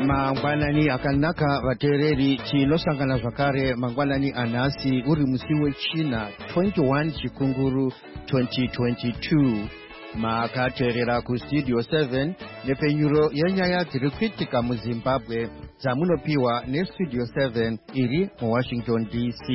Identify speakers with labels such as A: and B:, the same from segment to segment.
A: Mangwanani akanaka vatereri chinosangana zvakare mangwanani anhasi uri musi wechina 21 chikunguru 2022 makateerera kustudio 7 nepenyuro yenyaya dziri kuitika muzimbabwe dzamunopiwa nestudio 7 iri muwashington dc.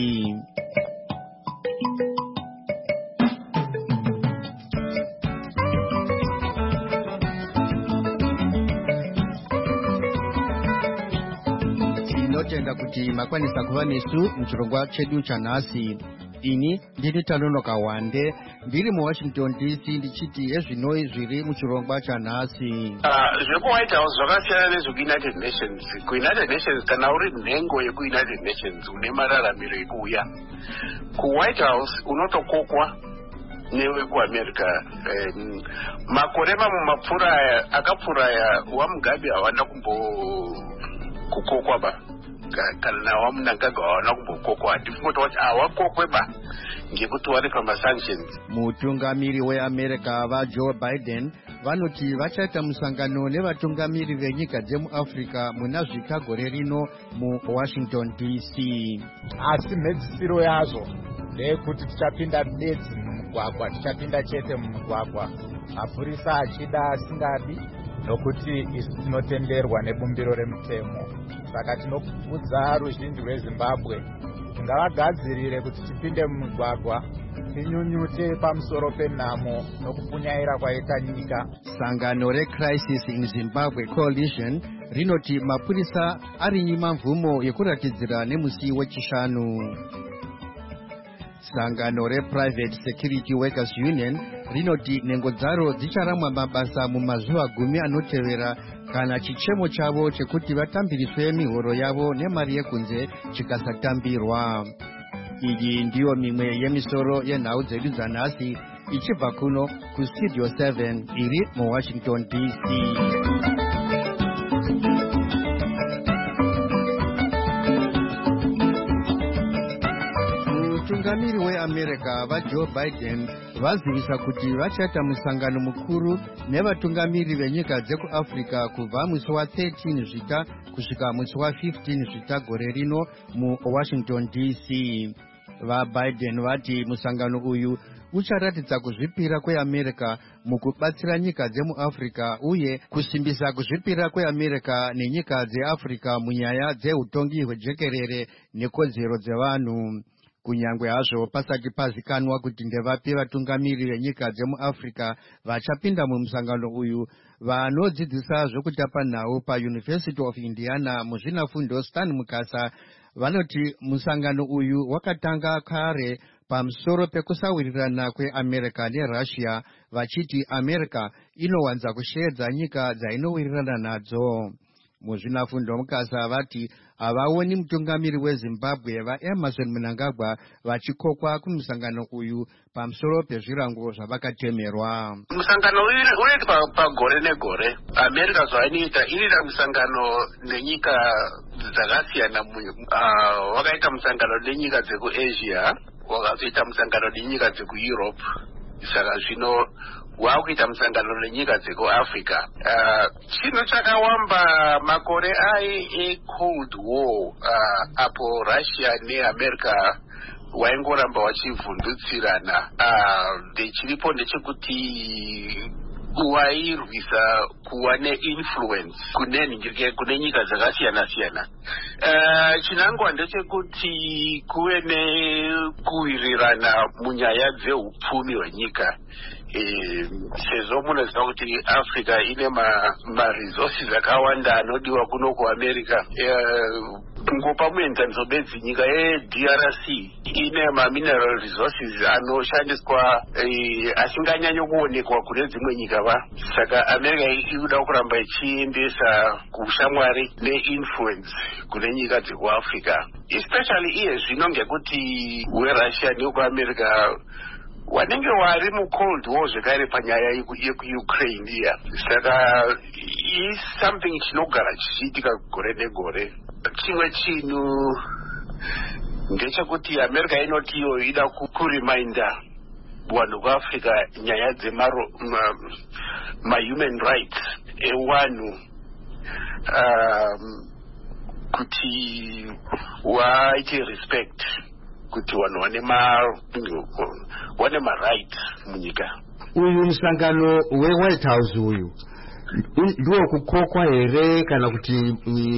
A: Tinotenda kuti makwanisa kuva nesu muchirongwa chedu chanhasi. Ini ndini Tanonoka Wande ndiri muwashington dc ndichiti ezvinoi zviri muchirongwa chanhasi.
B: Zvekuwhite house zvakasiyana nezvekuunited nations. Kuunited nations kana uri nhengo yekuunited nations une mararamiro ekuuya kuwhite house unotokokwa newekuamerica. Makore mamwe mapfuura akapfuura wamugabe hawana kukokwa ba kana wamunangagwa hawana kumbokokwa. Ndifungoti kuti hawakokwe ba ngekuti wari pamasanctions.
A: Mutungamiri weAmerica vaJoe Biden vanoti vachaita musangano nevatungamiri venyika dzemuAfrica muna zvika gore rino muwashington dc.
C: Asi mhedzisiro yazvo ndeyekuti tichapinda bedzi mumugwagwa, tichapinda chete mumugwagwa, mapurisa achida asingadi, nokuti isu tinotenderwa nebumbiro remutemo. Saka tinokudza ruzhinji rweZimbabwe ngavagadzirire kuti tipinde mumugwagwa tinyunyute pamusoro penhamo nokupunyaira kwaita nyika.
A: Sangano reCrisis in Zimbabwe Coalition rinoti mapurisa arinyima mvumo yekuratidzira nemusi wechishanu. Sangano rePrivate Security Workers Union rinoti nhengo dzaro dzicharamwa mabasa mumazuva 10 anotevera kana chichemo chavo chekuti vatambiriswe mihoro yavo nemari yekunze chikasatambirwa. Iyi ndiyo mimwe yemisoro yenhau dzedu dzanhasi ichibva kuno kustudio 7 iri muwashington dc. Mutungamiri weAmerica vaJoe Biden vazivisa kuti vachaita musangano mukuru nevatungamiri venyika dzekuAfrica kubva musi wa13 zvita kusvika musi wa15 zvita gore rino muwashington dc. VaBiden vati musangano uyu ucharatidza kuzvipira kweAmerica mukubatsira nyika dzemuAfrica uye kusimbisa kuzvipira kweAmerica nenyika dzeAfrica munyaya dzeutongi hwejekerere nekodzero dzevanhu. Kunyangwe hazvo pasati pazikanwa kuti ndevapi vatungamiri venyika dzemuAfrica vachapinda mumusangano uyu, vanodzidzisa zvekutapa nhau paUniversity of Indiana muzvinafundo Stan Mukasa vanoti musangano uyu wakatanga kare pamusoro pekusawirirana kweAmerica neRussia, vachiti America inowanza kusheedza nyika dzainowirirana nadzo. Muzvinafundo Mukasa vati havaoni mutungamiri weZimbabwe vaEmerson Mnangagwa vachikokwa kumusangano uyu pamusoro pezvirango zvavakatemerwa.
B: Musangano unoita pagore negore. America zvainoita inoita musangano nenyika dzakasiyana. Wakaita musangano nenyika dzekuAsia, wakazoita musangano nenyika dzekuEurope. Saka zvino wakuita musangano nenyika dzekuAfrica. Chinhu chakawamba makore eCold War apo Russia neAmerica waingoramba wachivhundutsirana. Chiripo ndechekuti wairwisa kuva neinfluence kune nyika dzakasiyana siyana. Chinangwa ndechekuti kuve nekuwirirana munyaya dzeupfumi hwenyika. Sezvo munoziva kuti Africa ine maresources akawanda anodiwa kuno kuAmerica. Ngopa muenzaniso bedzi nyika yeDRC ine mamineral resources anoshandiswa asinganyanyo kuonekwa kune dzimwe nyika va. Saka America inoda kuramba ichiendesa kushamwari neinfluence kune nyika dzekuAfrica, especially iye zvino ngekuti weRussia nekuAmerica wanenge wari muCold War zvekare panyaya yekuUkraine iya. Saka something chinogara chichiitika gore negore. Chimwe chinhu ndechekuti America inoti iyo ida kuriminda vanhu vaAfrica nyaya dzemahuman rights ewanhu kuti waite respect kuti vanhu vane marights munyika.
A: Uyu musangano weWhite House uyu ndiwo kukokwa here kana kuti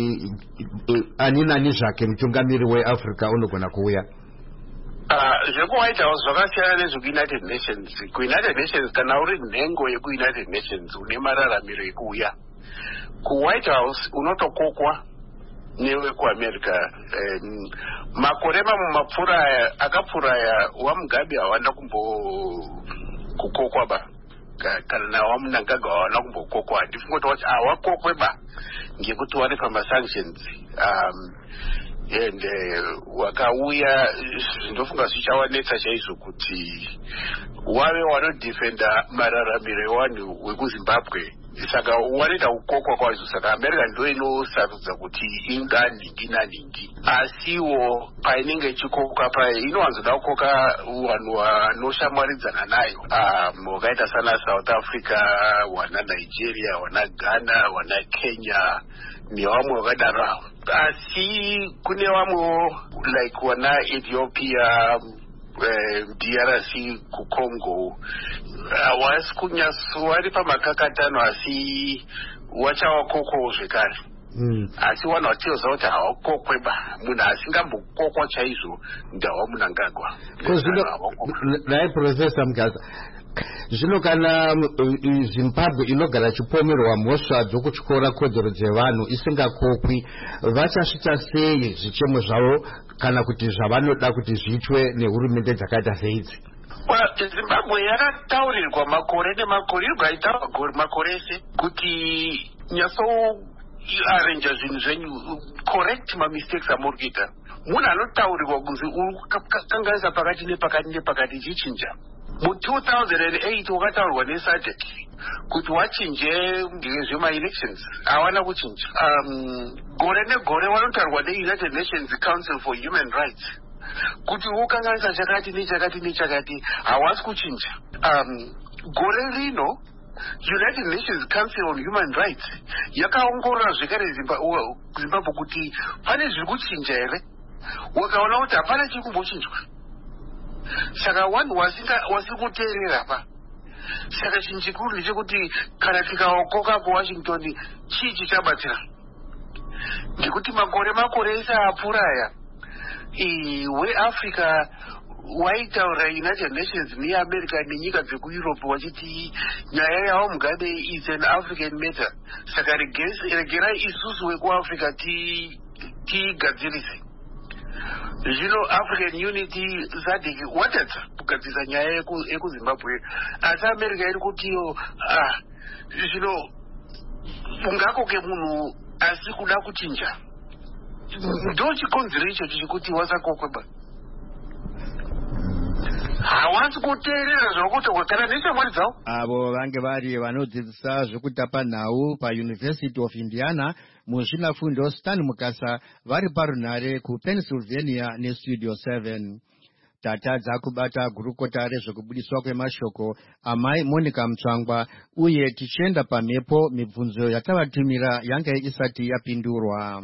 A: ani nani zvake mutungamiri weAfrica unogona kuuya?
B: ZvekuWhite House zvakasiyana nezvekuUnited Nations. KuUnited Nations kana uri nhengo yekuUnited Nations une mararamiro ekuuya. KuWhite House unotokokwa newekuAmerica. Makore mamwe akapfuura waMugabe hawana kukokwa ba, kana nawaMnangagwa hawana kumbokokwa. Ndifunga kuti hawakokwe ba ngekuti vari pamasanctions. And wakauya ndofunga zvichawanetsa chaizvo kuti wave wanodefenda mararamiro evanhu vekuZimbabwe. Saka wanoita kukokwa kwazvo. Saka America ndo inosarudza kuti inganingi naningi, asiwo painenge ichikoka paye inowanzoda kukoka vanhu vanoshamwaridzana nayo, wakaita sana South Africa, wana Nigeria, wana Ghana, wana Kenya nevamwe vakadaro. Asi kune vamwe like wana Ethiopia, DRC, kuCongo hawasi kunyasori pamakakatano, asi wachawakokwawo zvekare. Asi vanhu vatiyoziva kuti hawakokwe ba, munhu asingambokokwa chaizvo ndawaMnangagwa.
A: Naye Professor Mgasa, zvino kana Zimbabwe inogara chipomerwa mhosva dzokutyora kodzero dzevanhu isingakokwi, vachasvika sei zvichemo zvavo kana kuti zvavanoda kuti zviitwe nehurumende dzakaita seidzi?
B: Zimbabwe yakataurirwa makore nemakore, irikutaurwa makore ese kuti arrange zvinhu zvenyu, correct mistakes amuri kuita. Munhu anotaurirwa kunzi kanganisa pakati nepakati nepakati chichinja. Mu2008 wakataurirwa neSADC kuti wachinje zvema-elections, hawana kuchinja. Gore negore vanotaurirwa neUnited Nations Council for Human Rights kuti ukanganisa chakati nechakati nechakati, hawasi kuchinja. Gore rino United Nations Council on Human Rights yakaongorora zvekare Zimbabwe kuti pane zviri kuchinja here, wakaona kuti hapana chiri kumbochinjwa. Saka vanhu wasiri kuteerera pa. Saka chinhu chikuru ndechekuti kana tikaokoka kuWashington chii chichabatsira, ngekuti makore ese apfuura aya weAfrica waitaura United Nations neAmerica nenyika dzekuEurope wachiti nyaya yavo Mugabe is an African matter. Saka regerai isusu wekuAfrica tigadzirise. Zvino African Unity SADC watadza kugadzirisa nyaya yekuZimbabwe, asi America iri kutiyo zvino ungakoke munhu asi kuda kuchinja. Ndo chikonzero ichocho chekuti wasakokwe ba. Hawasi kuteerera zvokutaurwa kana neshamwari dzavo.
A: Avo vange vari vanodzidzisa zvekutapa nhau paUniversity of Indiana muzvinafundo Stan Mukasa vari parunhare kuPennsylvania neStudio 7. Tatadza kubata gurukota rezvekubudiswa kwemashoko amai Monica Mutsvangwa, uye tichienda pamhepo mibvunzo yatavatumira yange isati yapindurwa.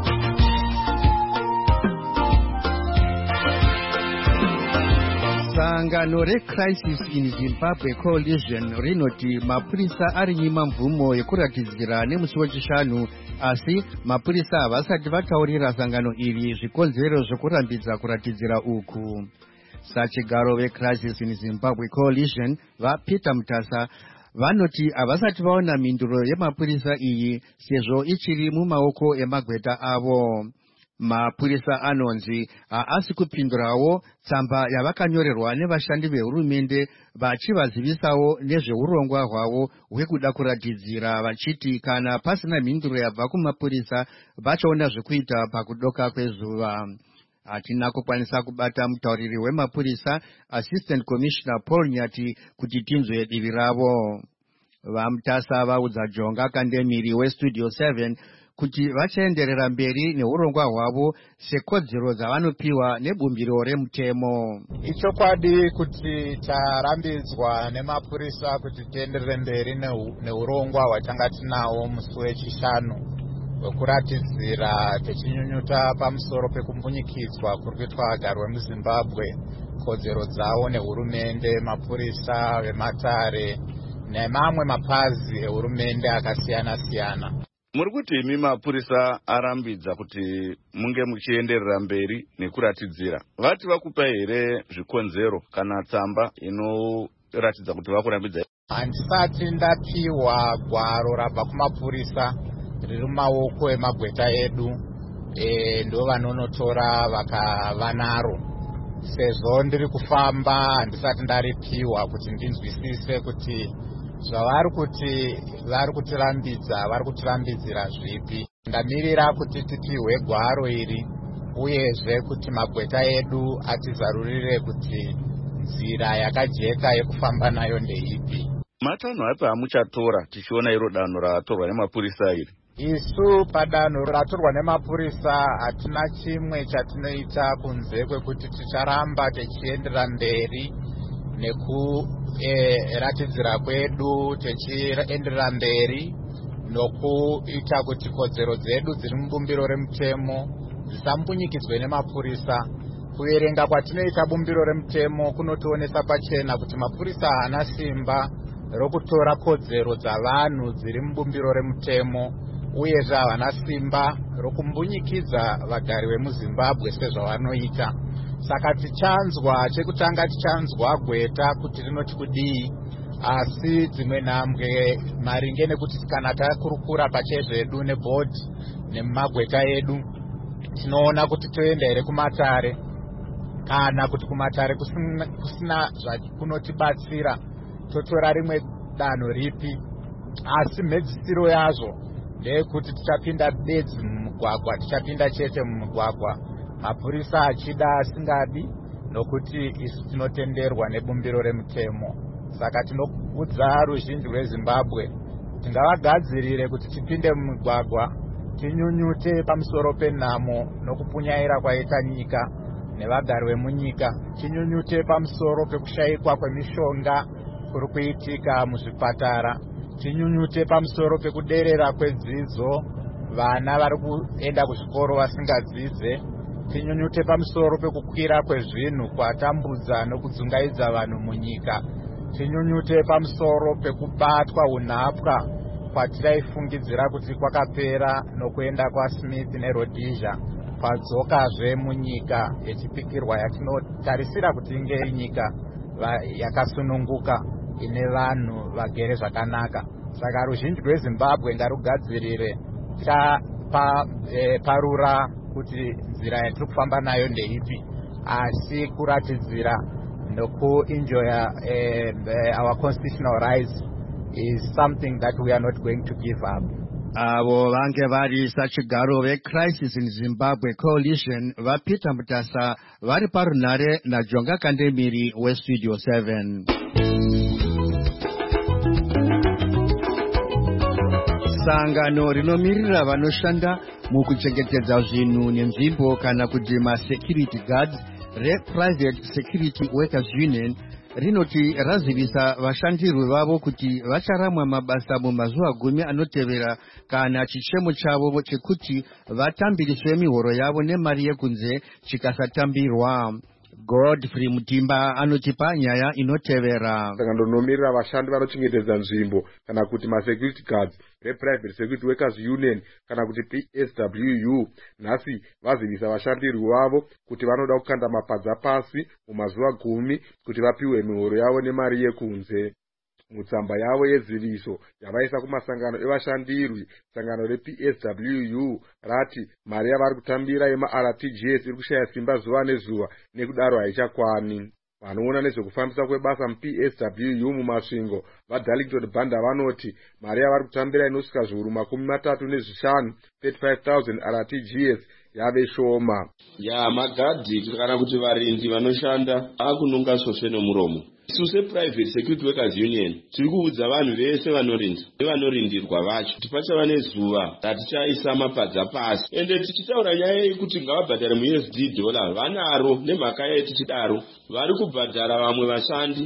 A: Sangano reCrisis in Zimbabwe Coalition rinoti mapurisa ari nyima mvumo yekuratidzira nemusi wechishanu, asi mapurisa havasati vataurira sangano iri zvikonzero zvekurambidza kuratidzira uku. Sachigaro veCrisis in Zimbabwe Coalition vaPeter Mutasa vanoti havasati vaona mhinduro yemapurisa iyi sezvo ichiri mumaoko emagweta avo. Mapurisa anonzi haasi kupindurawo tsamba yavakanyorerwa nevashandi vehurumende vachivazivisawo nezveurongwa hwavo hwekuda kuratidzira, vachiti kana pasina mhinduro yabva kumapurisa vachaona zvekuita pakudoka kwezuva. Hatina kukwanisa kubata mutauriri wemapurisa Assistant Commissioner Paul Nyati kuti tinzwe divi ravo. VaMutasa vaudza Jonga Kandemiri weStudio 7 kuti vachaenderera mberi neurongwa hwavo sekodzero dzavanopiwa nebumbiro remutemo.
C: Ichokwadi kuti tarambidzwa nemapurisa kuti tienderere mberi neurongwa hwatanga tinawo musi wechishanu. wekuratidzira techinyunyuta pamusoro pekumbunyikidzwa kuri kuitwa vagari vemuzimbabwe kodzero dzavo nehurumende, mapurisa vematare nemamwe mapazi ehurumende akasiyana-siyana.
D: Muri kuti imi mapurisa arambidza kuti munge muchienderera mberi nekuratidzira, vati vakupa here zvikonzero kana tsamba inoratidza kuti vakurambidza?
C: Handisati ndapiwa gwaro rabva kumapurisa riri mumaoko emagweta edu, ndo vanonotora vakava naro. Sezvo ndiri kufamba handisati ndaripiwa kuti ndinzwisise kuti zvavari kuti vari kutirambidza vari kutirambidzira zvipi. Ndamirira kuti tipiwe gwaro iri uyezve kuti magweta edu atizarurire kuti nzira yakajeka yekufamba nayo ndeipi.
D: Matanho api amuchatora tichiona iro danho ratorwa nemapurisa iri?
C: Isu padanho ratorwa nemapurisa hatina chimwe chatinoita kunze kwekuti ticharamba tichiendera mberi nekuratidzira kwedu, tichienderera mberi nokuita kuti kodzero dzedu dziri mubumbiro remutemo dzisambunyikidzwe nemapurisa. Kuverenga kwatinoita bumbiro remutemo kunotionesa pachena kuti mapurisa haana simba rokutora kodzero dzavanhu dziri mubumbiro remutemo, uyezve havana simba rokumbunyikidza vagari vemuzimbabwe sezvavanoita. Saka tichanzwa, chekutanga tichanzwa gweta kuti rinoti kudii, asi dzimwe nhambwe maringe nekuti kana takurukura pachezvedu nebhodhi nemumagweta edu tinoona kuti toenda here kumatare, kana kuti kumatare kusina zvakunotibatsira totora rimwe danho ripi. Asi mhedzisiro yazvo ndeyekuti tichapinda bedzi mumugwagwa, tichapinda chete mumugwagwa, mapurisa achida asingadi, nokuti isu tinotenderwa nebumbiro remutemo. Saka tinoudza ruzhinji rweZimbabwe tingavagadzirire kuti tipinde mumugwagwa tinyunyute pamusoro penhamo nokupunyaira kwaita nyika nevagari vemunyika, tinyunyute pamusoro pekushayikwa kwemishonga kuri kuitika muzvipatara, tinyunyute pamusoro pekuderera kwedzidzo, vana vari kuenda kuzvikoro vasingadzidze, tinyunyute pamusoro pekukwira kwezvinhu kwatambudza nokudzungaidza vanhu munyika, tinyunyute pamusoro pekubatwa unhapwa kwatiraifungidzira kuti kwakapera nokuenda kwaSmith neRhodesia kwadzokazve munyika yechipikirwa yatinotarisira kuti inge iri nyika yakasununguka ine vanhu vagere zvakanaka. Saka ruzhinji rweZimbabwe ngarugadzirire parura kuti nzira yatiri kufamba nayo ndeipi, asi kuratidzira nokuenjoya our constitutional rights is something that we are not going to give up.
A: Avo vange vari sachigaro veCrisis in Zimbabwe Coalition vaPeter Mutasa vari parunhare naJonga Kandemiri weStudio 7. Sangano rinomirira vanoshanda mukuchengetedza zvinhu nenzvimbo kana kuti masecurity guards rePrivate Security Workers Union rinoti razivisa vashandirwi vavo kuti vacharamwa mabasa mumazuva 10 anotevera kana chichemo chavo chekuti vatambiriswe mihoro yavo nemari yekunze chikasatambirwa. Godfrey Mutimba anotipa nyaya inotevera.
E: Sangano rinomirira vashandi vanochengetedza nzvimbo kana kuti masecurity guards rePrivate Security Workers Union kana kuti PSWU nhasi vazivisa vashandirwi vavo kuti vanoda kukanda mapadza pasi mumazuva 10 kuti vapiwe mihoro yavo nemari yekunze. Mutsamba yavo yeziviso yavaisa kumasangano evashandirwi, sangano rePSWU rati mari yavari kutambira yemaRTGS iri kushaya simba zuva nezuva, nekudaro haichakwani. Vanoona nezvekufambisa kwebasa muPSWU mumasvingo vaDarlington Banda vanoti mari yavari kutambira inosvika zviuru 35 35,000 RTGS yave shoma.
F: Magadhi kana kuti varindi vanoshanda akununga sosve nomuromo. Isu sePrivate Security Workers Union tiri kuudza vanhu vese vanorinda nevanorindirwa vacho kuti pachava nezuva ratichaisa mapadza pasi, ende tichitaura nyaya yekuti ngavabhadhare muUSD $, vanaro nemhaka yaye tichidaro vari kubhadhara vamwe vashandi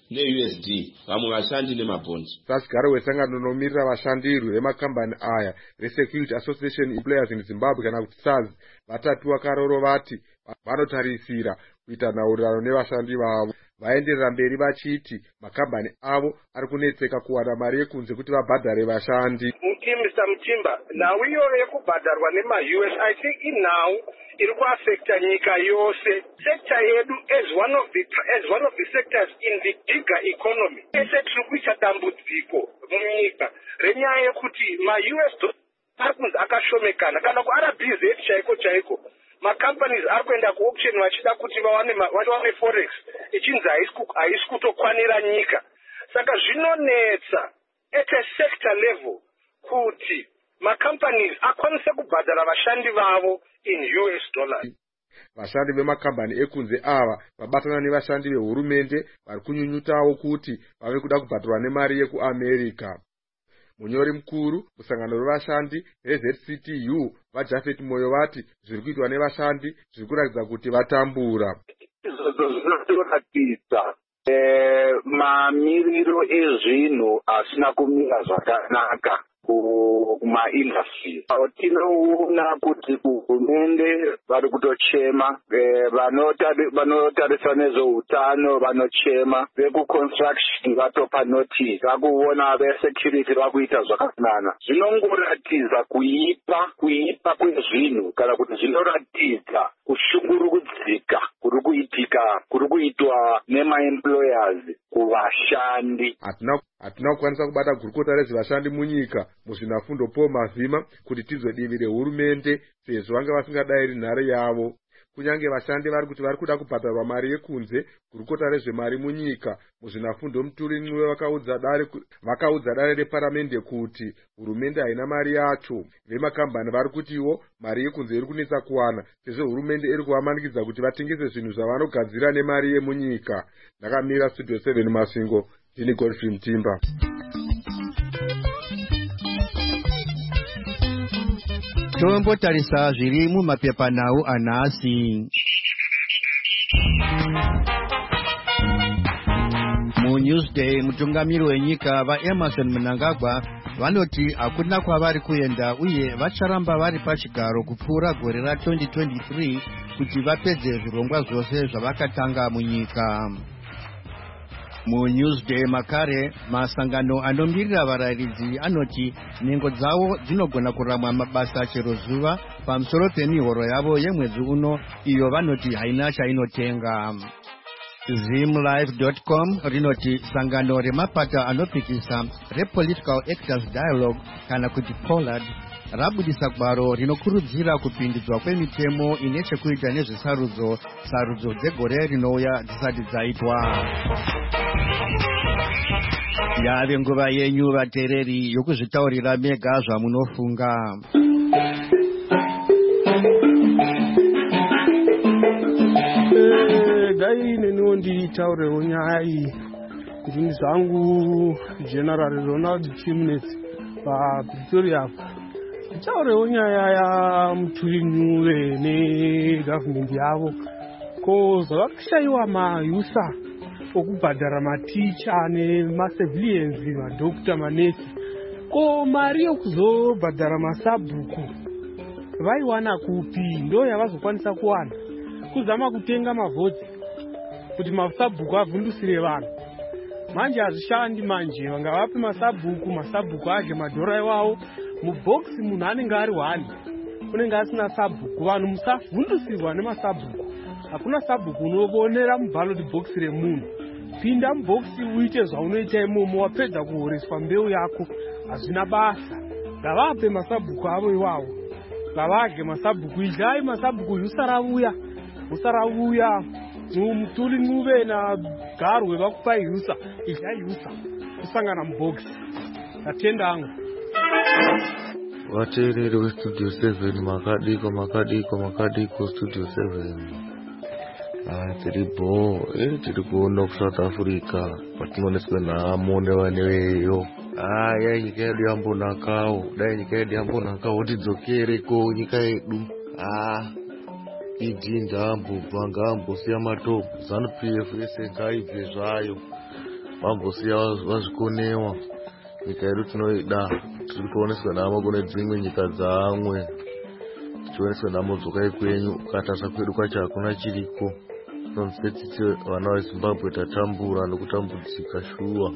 F: neUSD, vamwe vashandi nemabhondi.
E: sasigaro wesangano rinomirira vashandirwi vemakambani aya reSecurity Association Employers in Zimbabwe kana kuti SARS vatatu vakaroro vati vanotarisira kuita nhaurirano nevashandi vavo. Vaenderera mberi vachiti makambani avo ari kunetseka kuwana mari yekunze kuti vabhadhare vashandi.
G: Mr. Mutimba, nhau iyoyo yekubhadharwa nema-US I think inhau iri kuafecta nyika yose. Sector yedu as one of the sectors in the bigger economy. Ese tiri kuita dambudziko munyika renyaya yekuti ma-US ari kunzi akashomekana kana kuRBZ chaiko. Ma-companies ari kuenda ku-auction vachida kuti vawane forex ichinzi haisi kutokwanira nyika. Saka zvinonetsa at a sector level kuti ma-companies akwanise kubhadhara vashandi vavo in US dollars.
E: Vashandi vemakambani ekunze ava vabatana nevashandi vehurumende vari kunyunyutawo kuti vave kuda kubhadharwa nemari yekuAmerica. Munyori mukuru musangano revashandi reZCTU vaJafet Moyo vati zviri kuitwa nevashandi zviri kuratidza kuti vatambura.
G: Zvinoratidza mamiriro ezvinhu asina kumira zvakanaka kuma-industries. Tinoona kuti hurumende vari kutochema, vanotarisa nezveutano vanochema, vekuconstruction vatopa notice, vakuona vesecurity vakuita zvakafanana. Zvinongoratidza kuipa kwezvinhu kana kuti zvinoratidza kushungurudzika kuri kuitwa nema-employers kuvashandi.
E: Hatina kukwanisa kubata gurukota rezvevashandi munyika muzvinafundo Paul Mavhima kuti tizwe divi rehurumende sezvo vanga vasingadayiri nhare yavo. Kunyange vashandi vari kuti vari kuda kubhadharwa mari yekunze, gurukota rezvemari munyika muzvinafundo Muturi Ncuve vakaudza dare reparamende kuti hurumende haina mari yacho. Vemakambani vari kutiwo mari yekunze iri kunetsa kuwana sezvo hurumende iri kuvamanikidza kuti vatengese zvinhu zvavanogadzira nemari yemunyika. Ndakamira Studio 7 Masingo, ndini Godfrey Mutimba.
A: Tombotarisa zviri mumapepanhau anhasi. MuNewsday mutungamiri wenyika vaEmerson Mnangagwa vanoti hakuna kwavari kuenda uye vacharamba vari pachigaro kupfuura gore ra2023 kuti vapedze zvirongwa zvose zvavakatanga munyika. MuNewsday makare masangano anomirira varayiridzi anoti nhengo dzavo dzinogona kuramwa mabasa chero zuva pamusoro pemihoro yavo yemwedzi uno iyo vanoti haina chainotenga. Zimlife.com rinoti sangano remapata anopikisa rePolitical Actors Dialogue kana kuti POLAD rabudisa gwaro rinokurudzira kupindidzwa kwemitemo ine chekuita nezvesarudzo dzegore rinouya dzisati dzaitwa. Yave nguva yenyu vateereri yokuzvitaurira mega zvamunofunga.
H: Dai neniwo nditaurewo nyaya iyi. Ndini zvangu General Ronald Chimnitz paPretoria. Nditaurewo nyaya yaMuturi Ncuve negavhimende yavo. Ko zvavakashaiwa mayusa okubhadhara maticha nemacivilians, madhokita, manesi. Ko mari yokuzobhadhara masabhuku vaiwana kupi? Ndo yavazokwanisa kuwana kuzama kutenga mavhoti kuti masabhuku avhundusire vanhu. Manje hazvishandi manje, vanga vape masabhuku adye madhora iwawo mubhokisi. Munhu anenge ari wani unenge asina sabhuku. Vanhu musavhundusirwa nemasabhuku. Hakuna sabhuku unoonera muballot box remunhu. Pinda mubhokisi uite zvaunoita imomo, wapedza kuhoreswa mbeu yako hazvina basa. Ngavape masabhuku avo iwawo, ngavadye masabhuku. Idyai masabhuku, usaravuya Muturi Ncuve naGarwe vakupai yusa, idyai yusa kusangana mubhokisi. Tatendanga
I: vateereri veStudio 7 makadiko Studio 7. Tiri kuona kuSouth Africa patinoneswa nhamo nevane veyo. Dai nyika yedu yambonakawo tidzokereko nyika yedu. Idhinda ngambosiya matopu, ZANU-PF yese ngaibve zvayo. vambosiya vazvikonewa. Nyika yedu tinoida, tiri kuoneswa namo kune dzimwe nyika dzamwe, tichioneswa namo dzoka ikwenyu, kukatarisa kwedu kwacho hakuna chiriko. Tinonzwe titi vana veZimbabwe tatambura nekutambudzika shuwa.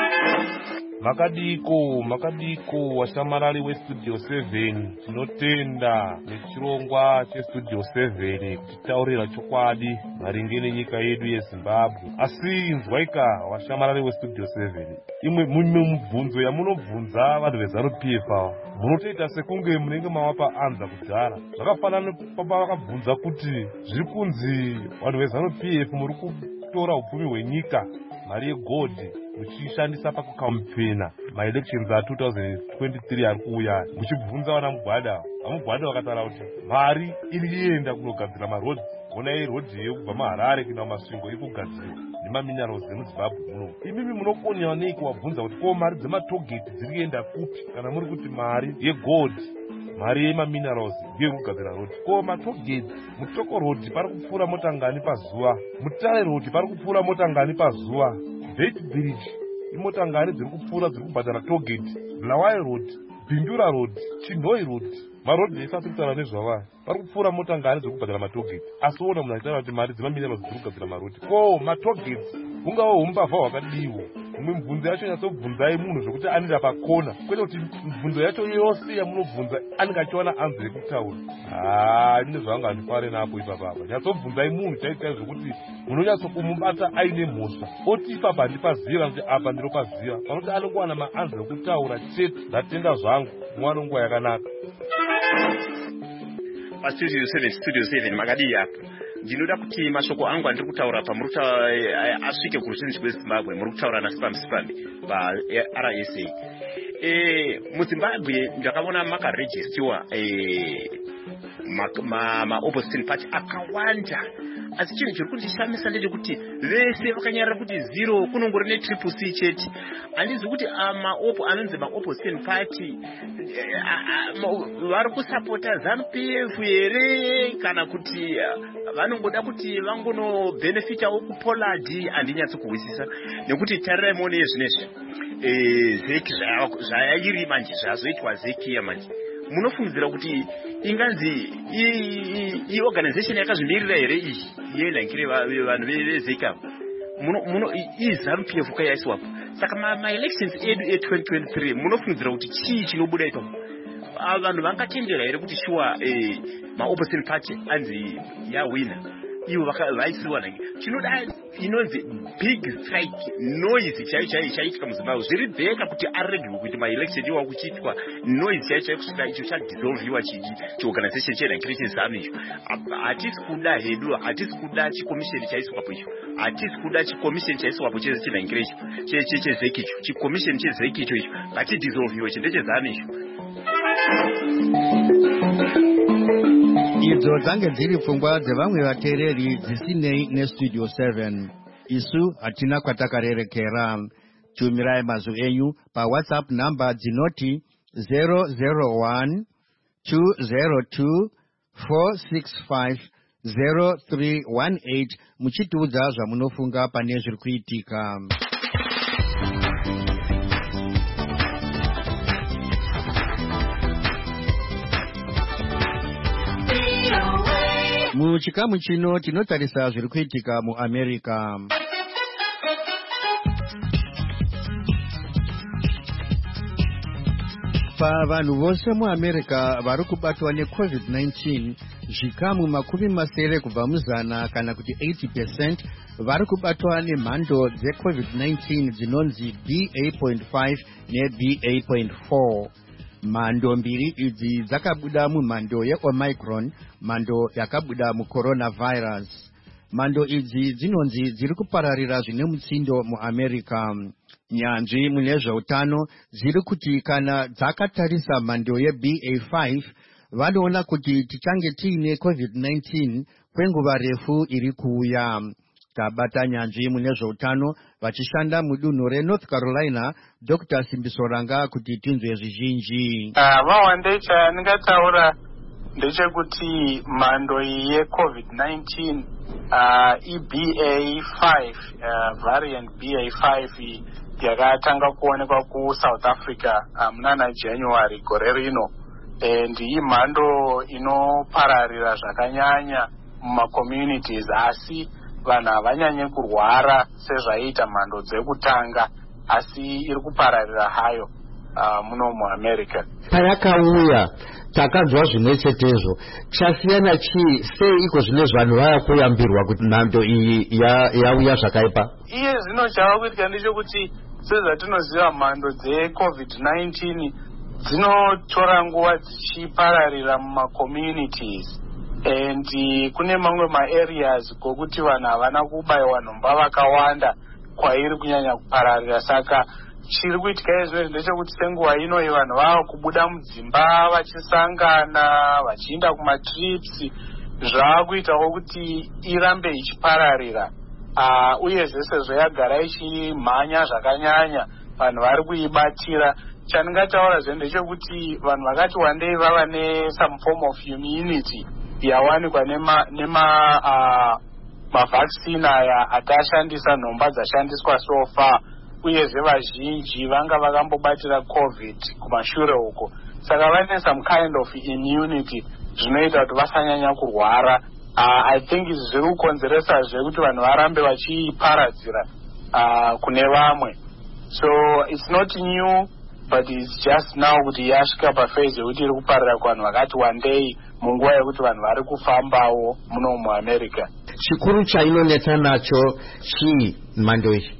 J: Makadiko washamarari weStudio 7, tinotenda nechirongwa cheStudio 7 kutitaurira chokwadi maringe nenyika yedu yeZimbabwe. Asi inzwaika washamarari weStudio 7, imwe mubvunzo yamunobvunza vanhu veZANU-PF munotoita sekunge munenge mavapa anza kugara. Zvakafanana pavakabvunza kuti zviri kunzi vanhu veZANU-PF muri kutora upfumi hwenyika, mari yegodhi, muchishandisa pakukampena maelections a2023 ari kuuya, muchibvunza vana Mugwada. Vamugwada vakataura kuti mari irienda kunogadzira marodhi. Onai rodhi yekubva maHarare kuenda kumasvingo iri kugadzirwa nemaminerals emuZimbabwe muno. Imimi munokonewa nei kuwabvunza kuti ko mari dzematogeti dziri kuenda kupi, kana muri kuti mari yegodhi, mari yemaminerals ndiyo kugadzira rodhi? Ko matogeti, Mutoko rodhi pari kupfuura mota ngani pazuva? Mutare rodhi pari kupfuura mota ngani pazuva? Beit Bridge imota ngani dziri kupfuura dziri kubhadhara togeti? Bulawayo rodhi, Bindura rodhi, Chinhoi rodhi, marodhi ese asiri kutaura nezvavaya. Pari kupfuura mota ngani dziri kubhadhara matogeti? Asi ona munhu achitaura kuti mari dzemaminerals dziri kugadzira marodhi. Ko matogeti hungava umbavha hwakadiwo? Mumwe mibvunzo yacho nyatsobvunzai munhu zvokuti anira pakona, kwete kuti mibvunzo yacho yose yamunobvunza anenge achiwana anzwa yekutaura. Ine zvavangandifare napo ipapapa. Nyatsobvunzai munhu chaitai zvokuti munonyatsokumubata aine mhosva, oti ipapa handipaziva kuti apa ndiropaziva, panoti anongowana maanzwa ekutaura chete. Ndatenda zvangu, mwana nguva yakanaka.
K: Studio 7 makadii apo. Ndinoda kuti mashoko angu andiri kutaura pa asvike kuruzhinji rweZimbabwe, muri kutaura nasi pamusipambi paRSA. MuZimbabwe ndakaona makaregistiwa ma-opposition party akawanda. Asi chinhu chiri kundishamisa ndechekuti vese vakanyarara kuti 0 kunongori netriple C chete. Handizi kuti anonzi ma-opposition party vari kusapota ZANU-PF here kana kuti vanongoda kuti vangonobhenefitawo kuPollard. Handinyatsi kuhwisisa nekuti tarirai muone zvinezvi zeki zvayairi manje zvazoitwa zeki yamanje. Munofungidzira kuti inganzi organization yakazvimirira here iyi yendangire vanhu vezeka ZANU-PF kayaiswapo? Saka ma-elections edu e2023 munofungidzira kuti chii chinobuda ipapo? Vanhu vangatendera here kuti shuwa ma-opposition party anzi yawina ivo vaisiwa nange? Chinoda inonzi big strike, noise chaitika muZimbabwe. Zviri bheka kuti aregwe kuti ma-election iwa kuchiitwa, noise chaicho kusvika icho chadissolviwa chiorganization chedangire cheZANU icho. Hatisi kuda hedu, hatisi kuda chikomisheni chaiswapo icho, hatisi kuda chikomisheni chaiswapo chedangire icho chezeki icho, chikomisheni chezeki icho icho ngachidissolviwe, chindechezANU icho.
A: Idzo dzange dziri pfungwa dzevamwe vateereri dzisinei neStudio 7. Isu hatina kwatakarerekera. Tumirai mazwi enyu paWhatsApp namba dzinoti 001 202 465 0318 muchitiudza zvamunofunga pane zviri kuitika. Muchikamu chino tinotarisa zviri kuitika muAmerica. Pavanhu vose muAmerica vari kubatwa neCovid-19, zvikamu 70 kubva muzana kana kuti 80% vari kubatwa nemhando dzeCovid-19 dzinonzi BA.5 neBA.4. Mhando mbiri idzi dzakabuda mumhando yeOmicron, mhando yakabuda mucoronavirus. Mhando idzi dzinonzi dziri kupararira zvine mutsindo muAmerica. Nyanzvi mune zveutano dziri kuti kana dzakatarisa mhando yeBA.5 vanoona kuti tichange tiine COVID-19 kwenguva refu iri kuuya. Tabata nyanzvi mune zveutano vachishanda mudunhu reNorth Carolina, Dr. Simbisoranga kuti tinzwe zvizhinji.
B: Vawandei chandingataura
L: ndechekuti mhando iyi yeCovid-19 iBA5 variant BA5 yakatanga kuonekwa kuSouth Africa munana January gore rino, and imhando inopararira zvakanyanya mumacommunities, asi vanhu havanyanye kurwara sezvaita mhando dzekutanga, asi iri kupararira hayo muno muAmerica.
M: Payakauya takanzwa zvimwe chetezvo, chasiyana chii? Sei iko zvine vanhu vaya kuyambirwa kuti mhando iyi yauya zvakaipa?
L: Iye zvino chava kuitika ndechekuti sezvatinoziva mhando dzeCovid-19 dzinotora nguva dzichipararira mumacommunities, and kune mamwe maareas kokuti vanhu havana kubayiwa nhomba vakawanda kwairi kunyanya kupararira. Saka chiri kuitika izvozvo ndechekuti senguva ino vanhu vava kubuda mudzimba vachisangana vachienda kumatrips, zvava kuitawo kuti irambe ichipararira. Uyezve sezvo yagara ichimhanya zvakanyanya, vanhu vari kuibatira. Chandingataura ndechekuti vanhu vakati wandei vava some form of immunity yawanikwa nemavaccine aya atashandisa nhomba dzashandiswa so far, uyezve vazhinji vanga vakambobatira COVID kumashure uko. Saka vane some kind of immunity zvinoita kuti vasanyanya kurwara. I think izvi zviri kukonzeresazve kuti vanhu varambe vachiparadzira kune vamwe. So it's not new, but it's just now kuti yasvika pafeze yekuti iri kuparira kuvanhu vakati wandei munguva yekuti vanhu vari kufambawo muno muAmerica.
M: Chikuru chainonetsa nacho chii mhando iyi?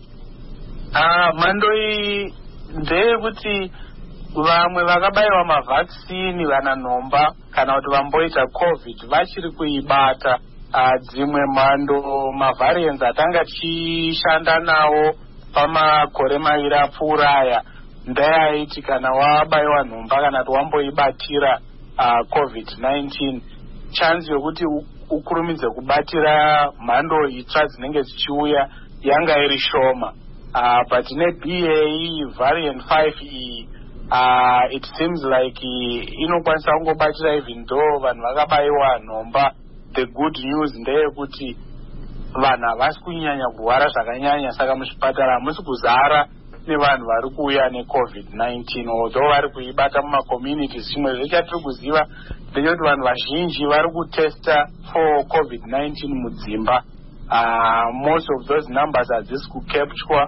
L: Mhando iyi ndeyekuti vamwe vakabayiwa mavhaksini vana nhomba kana kuti vamboita COVID vachiri kuibata. Dzimwe mhando mavariants atanga tichishanda nawo pamakore maviri apfuura aya ndeyaiti kana wabayiwa nhomba kana kuti wamboibatira COVID-19, chance yokuti ukurumidze kubatira mhando itsva dzinenge dzichiuya yanga iri shoma. But neBA variant 5 iyi it seems like inokwanisa kungobatira even though vanhu vakabayiwa nhomba. The good news ndeyekuti vanhu havasi kunyanya kurwara zvakanyanya, saka muzvipatara hamusi kuzara nevanhu vari kuuya neCovid-19, although vari kuibata mumacommunities. Chimwe zvechatiri kuziva ndechekuti vanhu vazhinji vari kutesta for COVID-19 mudzimba. Most of those numbers hadzisi kukepchwa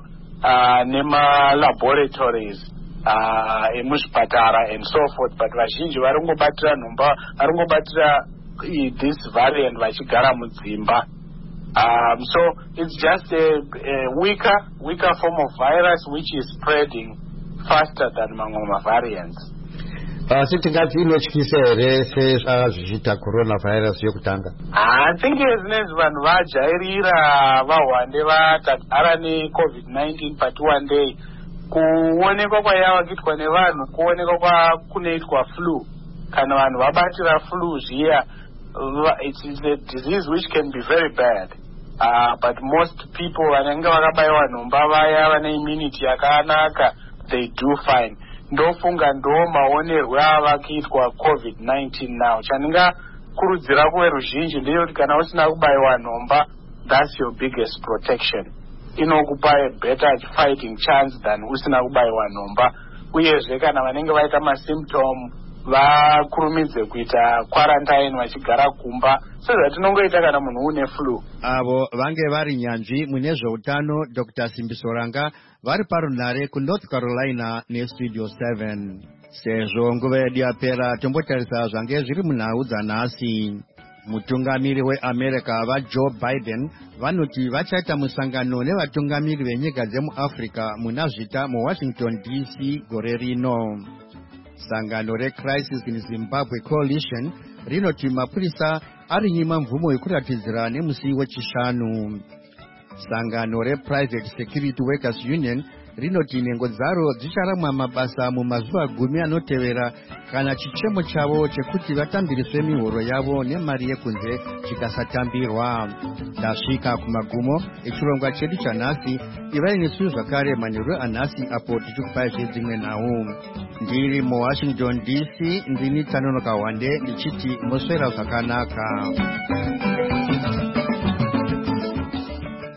L: nemalaboratories emuzvipatara and so forth, but vazhinji vari kungobatira nhomba, vari kungobatira this variant vachigara mudzimba. So it's just a weaker form of virus which is spreading faster than mamwe variants.
M: Sitingati inotyisa here sezvazvichiita coronavirus yokutanga?
L: I think zvinezvi vanhu vajairira vahwande vatagara neCovid-19 pati wandei kuonekwa kwayava kuitwa nevanhu, kuonekwa kwakunoitwa flu. Kana vanhu vabatira flu zviya, it's a disease which can be very bad. But most people vanenge vakabayiwa nhomba vaya vane immunity yakanaka, they do fine. Ndofunga ndo maonerwe ava kuitwa COVID-19 now. Chandingakurudzira kuve ruzhinji ndeyekuti kana usina kubayiwa nhomba, that's your biggest protection. Inokupa a better fighting chance than usina kubayiwa nhomba. Uyezve kana vanenge vaita masymptom vakurumidze kuita quarantine vachigara kumba sezvatinongoita kana munhu une flu.
A: Avo vange vari nyanzvi mune zveutano Dr. Simbisoranga vari parunhare kuNorth Carolina neStudio 7. Sezvo nguva yedu yapera tombotarisa zvange zviri munhau dzanhasi. Mutungamiri weAmerica vaJoe Biden vanoti vachaita musangano nevatungamiri venyika dzemuAfrica muna Zvita muWashington DC gore rino. Sangano reCrisis in Zimbabwe Coalition rinoti mapurisa ari nyima mvumo yekuratidzira nemusi wechishanu. Sangano rePrivate Security Workers Union rinoti nhengo dzaro dzicharamwa mabasa mumazuva 10 anotevera kana chichemo chavo chekuti vatambiriswe mihoro yavo nemari yekunze chikasatambirwa. Tasvika kumagumo echirongwa chedu chanhasi. Ivai nesu zvakare manheru anhasi apo tichikupai zvedzimwe nhau. Ndiri muWashington DC, ndini Tanonoka Wande ndichiti moswera zvakanaka.